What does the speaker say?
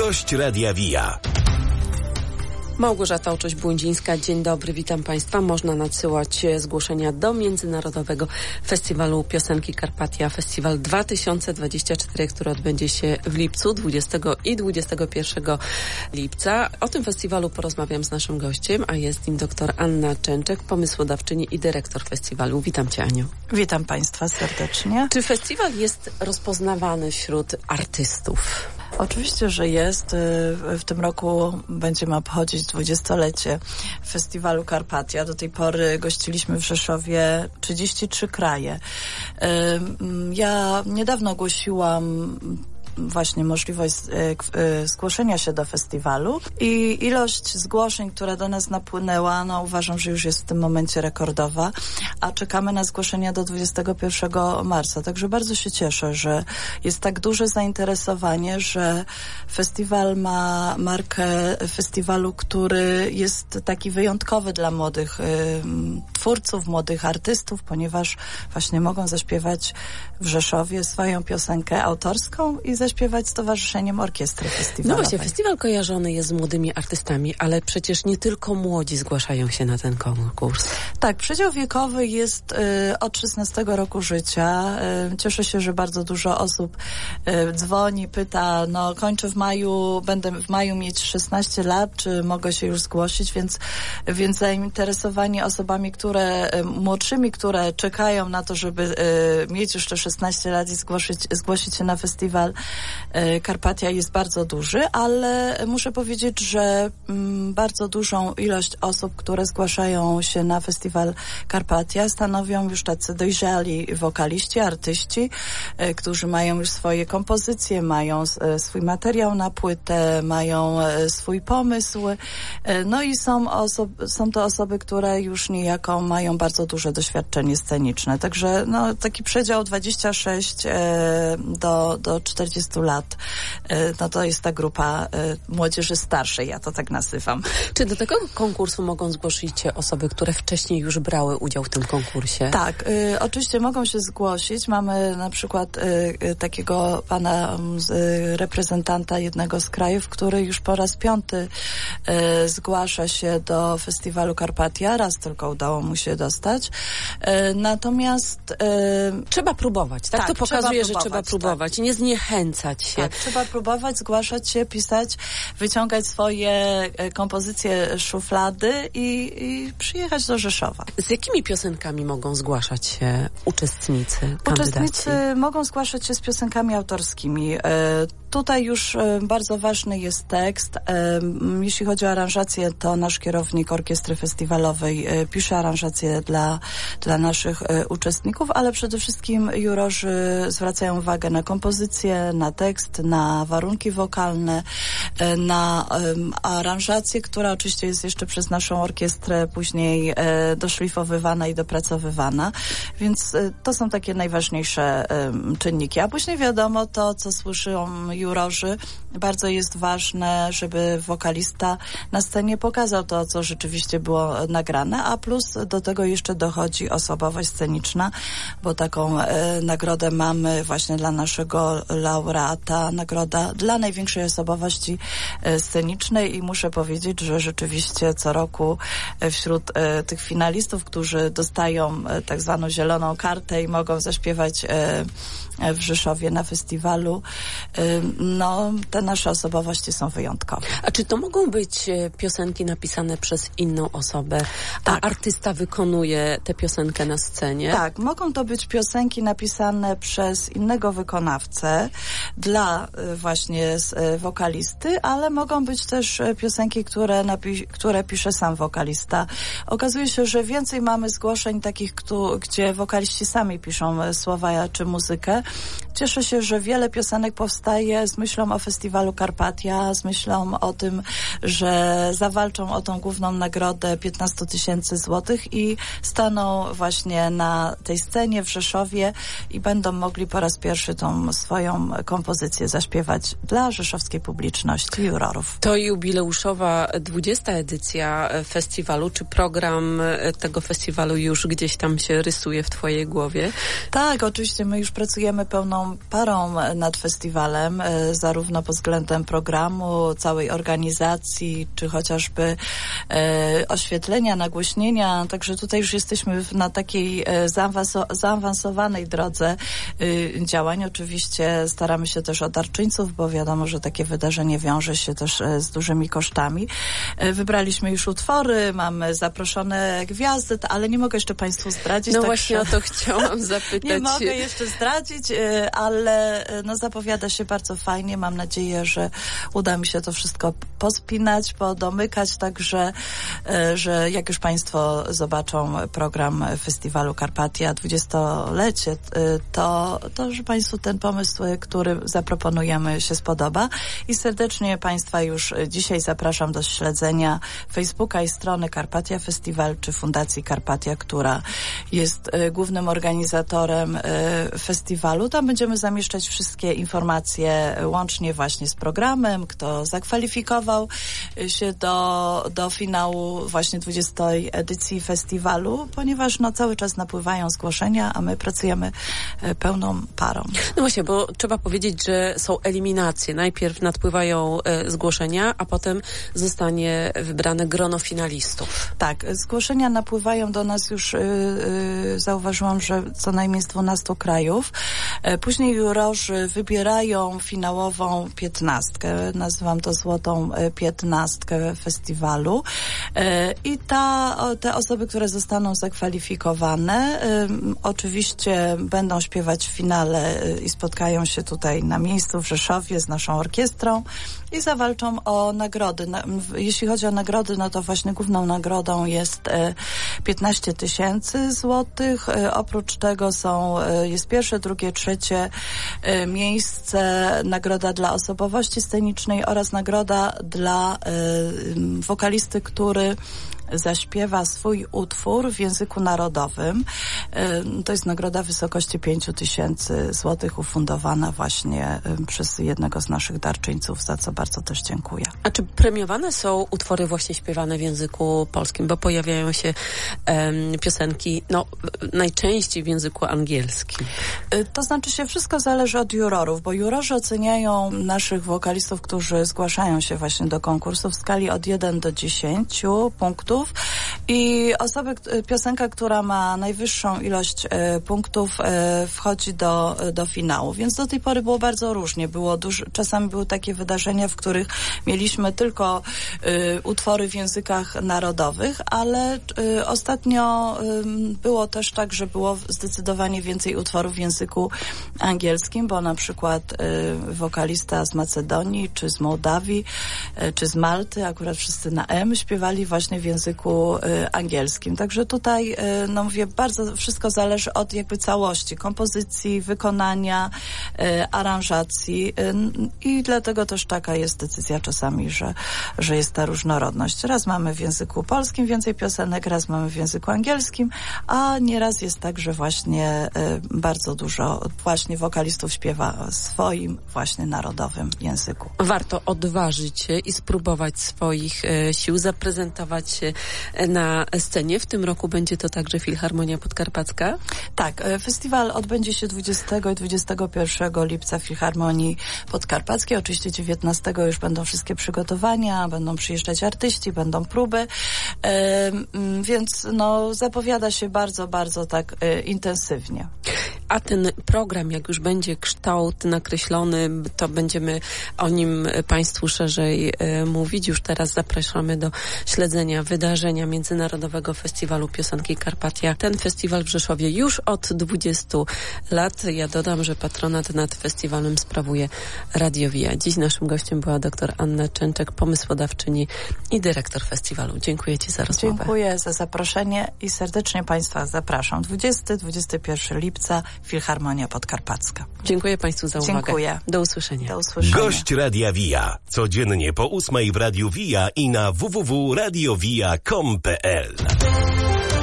Gość Radia VIA. Małgorzata Oczyś-Błądzińska, dzień dobry, witam Państwa. Można nadsyłać zgłoszenia do Międzynarodowego Festiwalu Piosenki Karpatia, Festiwal 2024, który odbędzie się w lipcu, 20 i 21 lipca. O tym festiwalu porozmawiam z naszym gościem, a jest nim dr Anna Częczek, pomysłodawczyni i dyrektor festiwalu. Witam Cię, Aniu. Witam Państwa serdecznie. Czy festiwal jest rozpoznawany wśród artystów? Oczywiście, że jest. W tym roku będziemy obchodzić 20-lecie Festiwalu Karpatia. Do tej pory gościliśmy w Rzeszowie 33 kraje. Ja niedawno ogłosiłam właśnie możliwość zgłoszenia się do festiwalu i ilość zgłoszeń, która do nas napłynęła, uważam, że już jest w tym momencie rekordowa, a czekamy na zgłoszenia do 21 marca. Także bardzo się cieszę, że jest tak duże zainteresowanie, że festiwal ma markę festiwalu, który jest taki wyjątkowy dla młodych twórców, młodych artystów, ponieważ właśnie mogą zaśpiewać w Rzeszowie swoją piosenkę autorską i zaśpiewać z Towarzyszeniem Orkiestry Festiwalowej. No właśnie, festiwal kojarzony jest z młodymi artystami, ale przecież nie tylko młodzi zgłaszają się na ten konkurs. Tak, przedział wiekowy jest od 16 roku życia. Cieszę się, że bardzo dużo osób dzwoni, pyta, kończę w maju, będę w maju mieć 16 lat, czy mogę się już zgłosić, więc zainteresowani osobami, młodszymi, które czekają na to, żeby mieć jeszcze 16 lat i zgłosić się na festiwal Karpatia jest bardzo duży, ale muszę powiedzieć, że bardzo dużą ilość osób, które zgłaszają się na festiwal Karpatia, stanowią już tacy dojrzali wokaliści, artyści, którzy mają już swoje kompozycje, mają swój materiał na płytę, mają swój pomysł, i są to osoby, które już niejako mają bardzo duże doświadczenie sceniczne. Także taki przedział 26 do 40 lat, to jest ta grupa młodzieży starszej, ja to tak nazywam. Czy do tego konkursu mogą zgłosić się osoby, które wcześniej już brały udział w tym konkursie? Tak, oczywiście mogą się zgłosić. Mamy na przykład takiego pana reprezentanta jednego z krajów, który już po raz 5 zgłasza się do festiwalu Karpatia. Raz tylko udało mu się dostać. Natomiast trzeba próbować, tak? To pokazuje, że trzeba próbować. Tak. Nie zniechęcać się. Tak, trzeba próbować, zgłaszać się, pisać, wyciągać swoje kompozycje z szuflady i przyjechać do Rzeszowa. Z jakimi piosenkami mogą zgłaszać się uczestnicy, kandydaci? Uczestnicy mogą zgłaszać się z piosenkami autorskimi. Tutaj już bardzo ważny jest tekst. Jeśli chodzi o aranżację, to nasz kierownik Orkiestry Festiwalowej pisze aranżację dla naszych uczestników, ale przede wszystkim jurorzy zwracają uwagę na kompozycję, na tekst, na warunki wokalne, na aranżację, która oczywiście jest jeszcze przez naszą orkiestrę później doszlifowywana i dopracowywana. Więc to są takie najważniejsze czynniki. A później wiadomo, to co słyszą jurorzy, bardzo jest ważne, żeby wokalista na scenie pokazał to, co rzeczywiście było nagrane, a plus do tego jeszcze dochodzi osobowość sceniczna, bo taką nagrodę mamy właśnie dla naszego laureata, nagroda dla największej osobowości scenicznej i muszę powiedzieć, że rzeczywiście co roku wśród tych finalistów, którzy dostają tak zwaną zieloną kartę i mogą zaśpiewać w Rzeszowie na festiwalu, te nasze osobowości są wyjątkowe. A czy to mogą być piosenki napisane przez inną osobę, a artysta wykonuje tę piosenkę na scenie? Tak, mogą to być piosenki napisane przez innego wykonawcę dla właśnie wokalisty, ale mogą być też piosenki, które pisze sam wokalista. Okazuje się, że więcej mamy zgłoszeń takich, gdzie wokaliści sami piszą słowa czy muzykę. Cieszę się, że wiele piosenek powstaje z myślą o festiwalu Karpatia, z myślą o tym, że zawalczą o tą główną nagrodę 15 000 złotych i staną właśnie na tej scenie w Rzeszowie i będą mogli po raz pierwszy tą swoją kompozycję zaśpiewać dla rzeszowskiej publiczności i jurorów. To jubileuszowa 20. edycja festiwalu. Czy program tego festiwalu już gdzieś tam się rysuje w twojej głowie? Tak, oczywiście my już pracujemy pełną parą nad festiwalem. zarówno pod względem programu, całej organizacji, czy chociażby oświetlenia, nagłośnienia. Także tutaj już jesteśmy na takiej zaawansowanej drodze działań. Oczywiście staramy się też o darczyńców, bo wiadomo, że takie wydarzenie wiąże się też z dużymi kosztami. Wybraliśmy już utwory, mamy zaproszone gwiazdy, ale nie mogę jeszcze Państwu zdradzić. No właśnie o to chciałam zapytać. Nie mogę jeszcze zdradzić, ale zapowiada się bardzo fajnie. Mam nadzieję, że uda mi się to wszystko pospinać, podomykać, także, że jak już Państwo zobaczą program Festiwalu Karpatia 20-lecie, to że Państwu ten pomysł, który zaproponujemy, się spodoba i serdecznie Państwa już dzisiaj zapraszam do śledzenia Facebooka i strony Karpatia Festiwal czy Fundacji Karpatia, która jest głównym organizatorem festiwalu. Tam będziemy zamieszczać wszystkie informacje łącznie właśnie z programem, kto zakwalifikował się do finału właśnie 20. edycji festiwalu, ponieważ cały czas napływają zgłoszenia, a my pracujemy pełną parą. No właśnie, bo trzeba powiedzieć, że są eliminacje. Najpierw nadpływają zgłoszenia, a potem zostanie wybrane grono finalistów. Tak, zgłoszenia napływają do nas już, zauważyłam, że co najmniej z 12 krajów. Później jurorzy wybierają finałową 15. Nazywam to złotą 15 festiwalu. I te osoby, które zostaną zakwalifikowane, oczywiście będą śpiewać w finale i spotkają się tutaj na miejscu w Rzeszowie z naszą orkiestrą i zawalczą o nagrody. Jeśli chodzi o nagrody, to właśnie główną nagrodą jest 15 000 złotych. Oprócz tego jest pierwsze, drugie, trzecie miejsce, nagroda dla osobowości scenicznej oraz nagroda dla wokalisty, który zaśpiewa swój utwór w języku narodowym. To jest nagroda w wysokości 5 000 złotych ufundowana właśnie przez jednego z naszych darczyńców, za co bardzo też dziękuję. A czy premiowane są utwory właśnie śpiewane w języku polskim? Bo pojawiają się piosenki najczęściej w języku angielskim. To znaczy się wszystko zależy od jurorów, bo jurorzy oceniają naszych wokalistów, którzy zgłaszają się właśnie do konkursu w skali od 1 do 10 punktów. I piosenka, która ma najwyższą ilość punktów, wchodzi do finału. Więc do tej pory było bardzo różnie. Czasami były takie wydarzenia, w których mieliśmy tylko utwory w językach narodowych, ale ostatnio było też tak, że było zdecydowanie więcej utworów w języku angielskim, bo na przykład wokalista z Macedonii, czy z Mołdawii, czy z Malty, akurat wszyscy na M, śpiewali właśnie w języku angielskim. Także tutaj, mówię, bardzo wszystko zależy od jakby całości, kompozycji, wykonania, aranżacji i dlatego też taka jest decyzja czasami, że jest ta różnorodność. Raz mamy w języku polskim więcej piosenek, raz mamy w języku angielskim, a nieraz jest tak, że właśnie bardzo dużo właśnie wokalistów śpiewa w swoim właśnie narodowym języku. Warto odważyć się i spróbować swoich sił, zaprezentować się na scenie. W tym roku będzie to także Filharmonia Podkarpacka? Tak, festiwal odbędzie się 20 i 21 lipca w Filharmonii Podkarpackiej. Oczywiście 19 już będą wszystkie przygotowania, będą przyjeżdżać artyści, będą próby, więc zapowiada się bardzo, bardzo tak intensywnie. A ten program, jak już będzie kształt nakreślony, to będziemy o nim Państwu szerzej mówić. Już teraz zapraszamy do śledzenia wydarzenia Międzynarodowego Festiwalu Piosenki Karpatia. Ten festiwal w Rzeszowie już od 20 lat. Ja dodam, że patronat nad festiwalem sprawuje Radio Via. Dziś naszym gościem była dr Anna Częczek, pomysłodawczyni i dyrektor festiwalu. Dziękuję Ci za rozmowę. Dziękuję za zaproszenie i serdecznie Państwa zapraszam. 20-21 lipca Filharmonia Podkarpacka. Dziękuję Państwu za uwagę. Dziękuję. Do usłyszenia. Do usłyszenia. Gość Radia Via. Codziennie po 8 w Radiu Via i na www.radiowia.com.pl.